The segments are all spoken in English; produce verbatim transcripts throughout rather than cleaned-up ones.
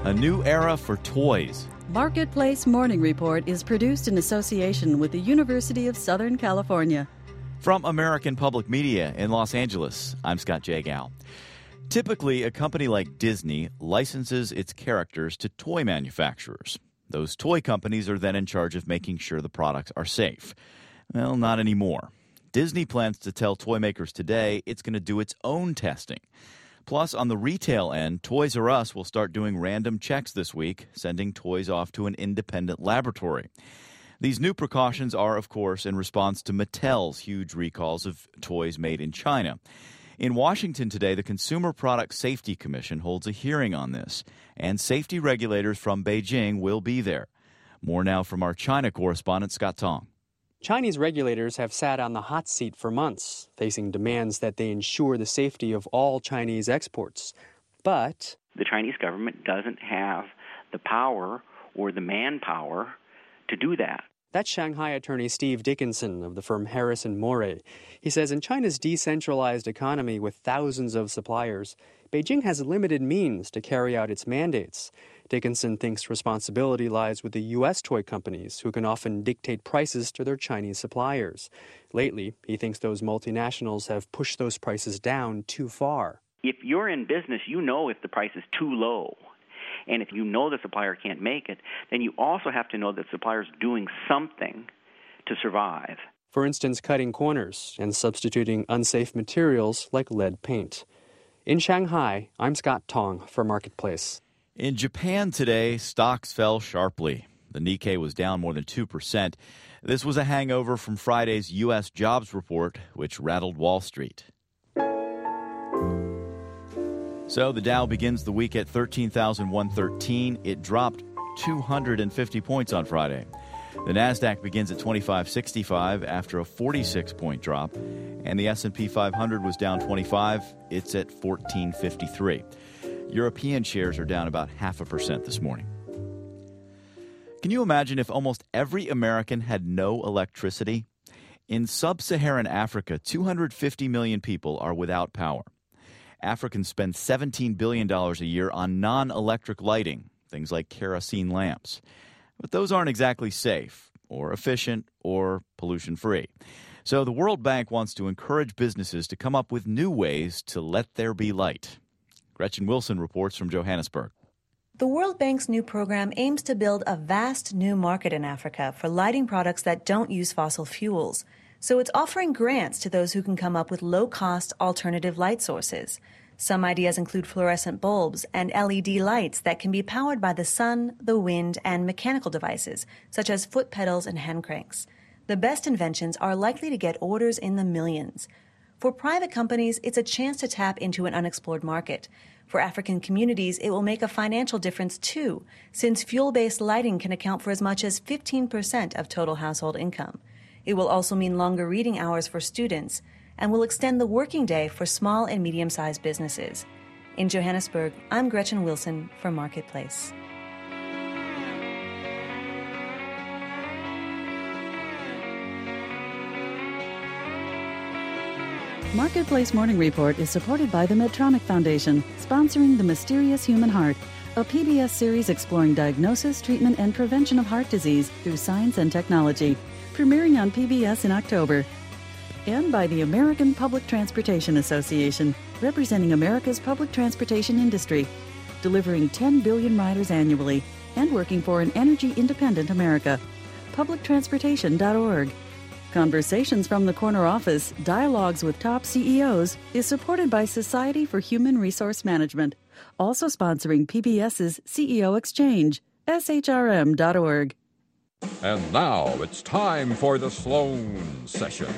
A new era for toys. Marketplace Morning Report is produced in association with the University of Southern California. From American Public Media in Los Angeles, I'm Scott Jagow. Typically, a company like Disney licenses its characters to toy manufacturers. Those toy companies are then in charge of making sure the products are safe. Well, not anymore. Disney plans to tell toy makers today it's going to do its own testing. Plus, on the retail end, Toys R Us will start doing random checks this week, sending toys off to an independent laboratory. These new precautions are, of course, in response to Mattel's huge recalls of toys made in China. In Washington today, the Consumer Product Safety Commission holds a hearing on this, and safety regulators from Beijing will be there. More now from our China correspondent, Scott Tong. Chinese regulators have sat on the hot seat for months, facing demands that they ensure the safety of all Chinese exports. But the Chinese government doesn't have the power or the manpower to do that. That's Shanghai attorney Steve Dickinson of the firm Harris and Moray. He says in China's decentralized economy with thousands of suppliers, Beijing has limited means to carry out its mandates. Dickinson thinks responsibility lies with the U S toy companies, who can often dictate prices to their Chinese suppliers. Lately, he thinks those multinationals have pushed those prices down too far. If you're in business, you know if the price is too low. And if you know the supplier can't make it, then you also have to know that the supplier's doing something to survive. For instance, cutting corners and substituting unsafe materials like lead paint. In Shanghai, I'm Scott Tong for Marketplace. In Japan today, stocks fell sharply. The Nikkei was down more than two percent. This was a hangover from Friday's U S jobs report, which rattled Wall Street. So the Dow begins the week at thirteen thousand one hundred thirteen. It dropped two hundred fifty points on Friday. The Nasdaq begins at twenty-five sixty-five after a forty-six point drop, and the S and P five hundred was down twenty-five. It's at fourteen fifty-three. European shares are down about half a percent this morning. Can you imagine if almost every American had no electricity? In sub-Saharan Africa, two hundred fifty million people are without power. Africans spend seventeen billion dollars a year on non-electric lighting, things like kerosene lamps. But those aren't exactly safe or efficient or pollution-free. So the World Bank wants to encourage businesses to come up with new ways to let there be light. Gretchen Wilson reports from Johannesburg. The World Bank's new program aims to build a vast new market in Africa for lighting products that don't use fossil fuels. So it's offering grants to those who can come up with low-cost alternative light sources. Some ideas include fluorescent bulbs and L E D lights that can be powered by the sun, the wind, and mechanical devices, such as foot pedals and hand cranks. The best inventions are likely to get orders in the millions. For private companies, it's a chance to tap into an unexplored market. For African communities, it will make a financial difference too, since fuel-based lighting can account for as much as fifteen percent of total household income. It will also mean longer reading hours for students and will extend the working day for small and medium-sized businesses. In Johannesburg, I'm Gretchen Wilson for Marketplace. Marketplace Morning Report is supported by the Medtronic Foundation, sponsoring The Mysterious Human Heart, a P B S series exploring diagnosis, treatment, and prevention of heart disease through science and technology, premiering on P B S in October. And by the American Public Transportation Association, representing America's public transportation industry, delivering ten billion riders annually, and working for an energy-independent America. public transportation dot org. Conversations from the Corner Office, Dialogues with Top C E Os, is supported by Society for Human Resource Management, also sponsoring PBS's C E O Exchange, S H R M dot org. And now it's time for the Sloan Sessions.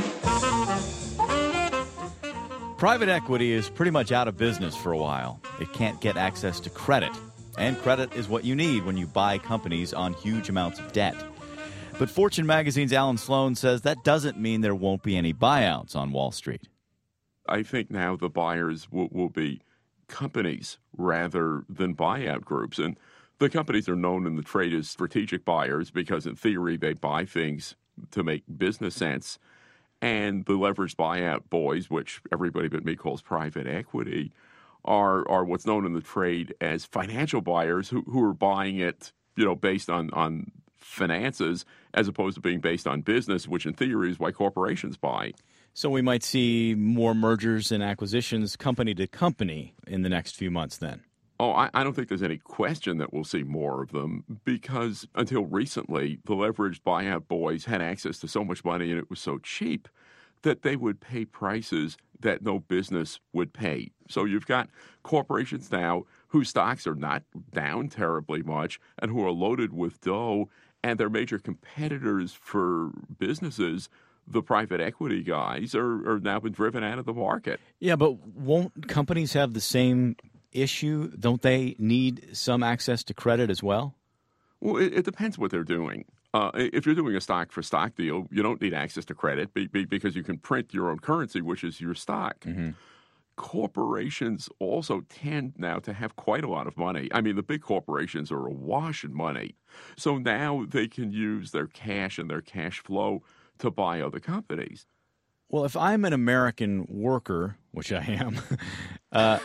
Private equity is pretty much out of business for a while. It can't get access to credit, and credit is what you need when you buy companies on huge amounts of debt. But Fortune magazine's Alan Sloan says that doesn't mean there won't be any buyouts on Wall Street. I think now the buyers will, will be companies rather than buyout groups. And the companies are known in the trade as strategic buyers because, in theory, they buy things to make business sense. And the leveraged buyout boys, which everybody but me calls private equity, are are what's known in the trade as financial buyers who, who are buying it, you know, based on, on finances as opposed to being based on business, which in theory is why corporations buy. So we might see more mergers and acquisitions company to company in the next few months then. Oh, I, I don't think there's any question that we'll see more of them because until recently, the leveraged buyout boys had access to so much money and it was so cheap that they would pay prices that no business would pay. So you've got corporations now whose stocks are not down terribly much and who are loaded with dough, and their major competitors for businesses, the private equity guys, are, are now been driven out of the market. Yeah, but won't companies have the same issue? Don't they need some access to credit as well? Well, it, it depends what they're doing. Uh, if you're doing a stock-for-stock deal, you don't need access to credit be, be, because you can print your own currency, which is your stock. Mm-hmm. Corporations also tend now to have quite a lot of money. I mean, the big corporations are awash in money. So now they can use their cash and their cash flow to buy other companies. Well, if I'm an American worker, which I am, uh,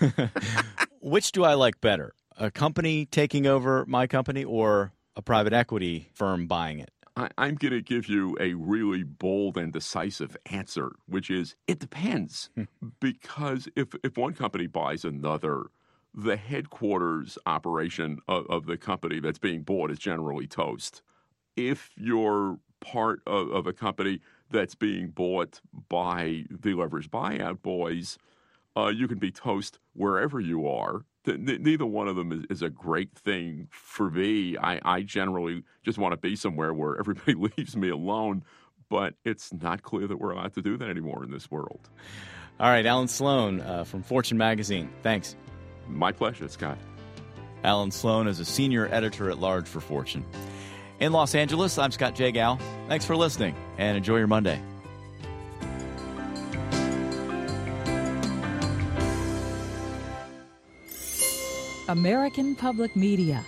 which do I like better? A company taking over my company or a private equity firm buying it? I, I'm going to give you a really bold and decisive answer, which is it depends. Because if, if one company buys another, the headquarters operation of, of the company that's being bought is generally toast. If you're part of, of a company that's being bought by the leveraged buyout boys, uh, you can be toast wherever you are. Neither one of them is, is a great thing for me. I, I generally just want to be somewhere where everybody leaves me alone, but it's not clear that we're allowed to do that anymore in this world. All right, Alan Sloan uh, from Fortune Magazine. Thanks. My pleasure, Scott. Alan Sloan is a senior editor-at-large for Fortune. In Los Angeles, I'm Scott Jagow. Thanks for listening, and enjoy your Monday. American Public Media.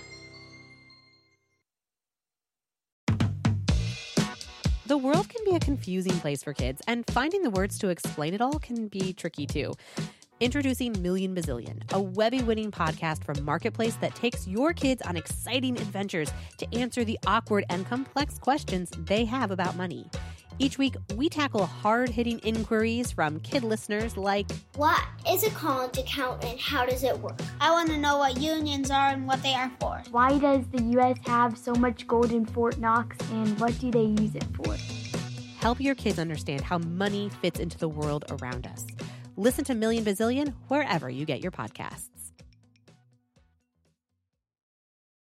The world can be a confusing place for kids, and finding the words to explain it all can be tricky too. Introducing Million Bazillion, a Webby-winning podcast from Marketplace that takes your kids on exciting adventures to answer the awkward and complex questions they have about money. Each week, we tackle hard-hitting inquiries from kid listeners like, what is a college account and how does it work? I want to know what unions are and what they are for. Why does the U S have so much gold in Fort Knox and what do they use it for? Help your kids understand how money fits into the world around us. Listen to Million Bazillion wherever you get your podcasts.